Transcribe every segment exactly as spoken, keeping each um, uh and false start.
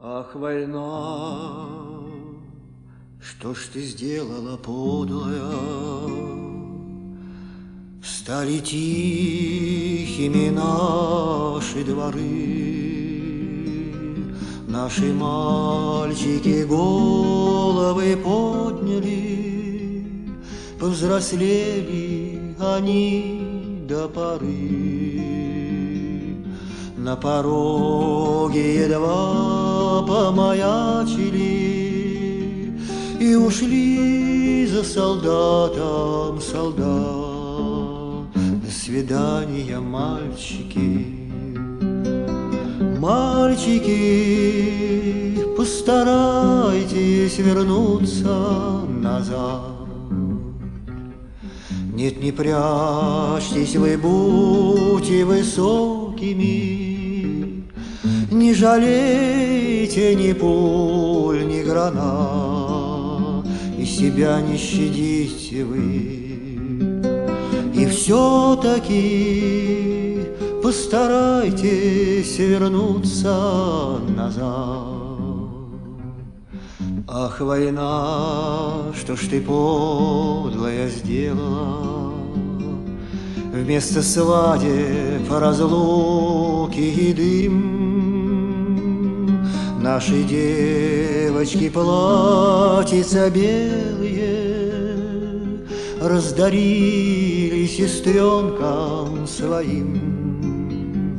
Ах, война, что ж ты сделала, подлая? Стали тихими наши дворы, наши мальчики головы подняли, повзрослели они до поры. На пороге едва помаячили и ушли за солдатом солдат. До свидания, мальчики, мальчики, постарайтесь вернуться назад. Нет, не прячьтесь вы, будьте высокими, не жалейте ни пуль, ни гранат, и себя не щадите вы. И все-таки постарайтесь вернуться назад. Ах, война, что ж ты подлая сделала? Вместо свадеб, разлуки и дым наши девочки платьица белые раздарили сестренкам своим.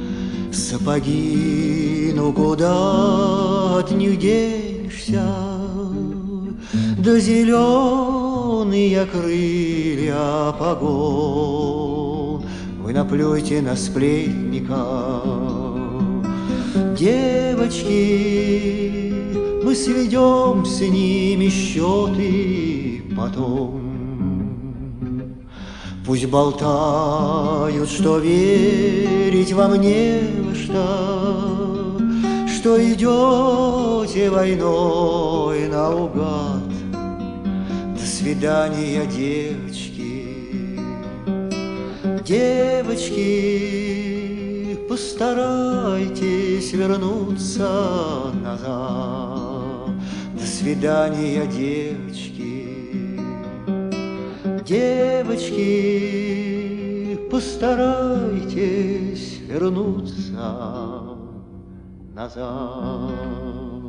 Сапоги, ну куда от них денешься? Да зеленые крылья погон вы наплюйте на сплетника. Девочки, мы сведем с ними счеты потом. Пусть болтают, что верить вам не во что, что идете войной наугад. До свидания, девочки, девочки, постарайтесь вернуться назад. До свидания, девочки, девочки, постарайтесь вернуться назад.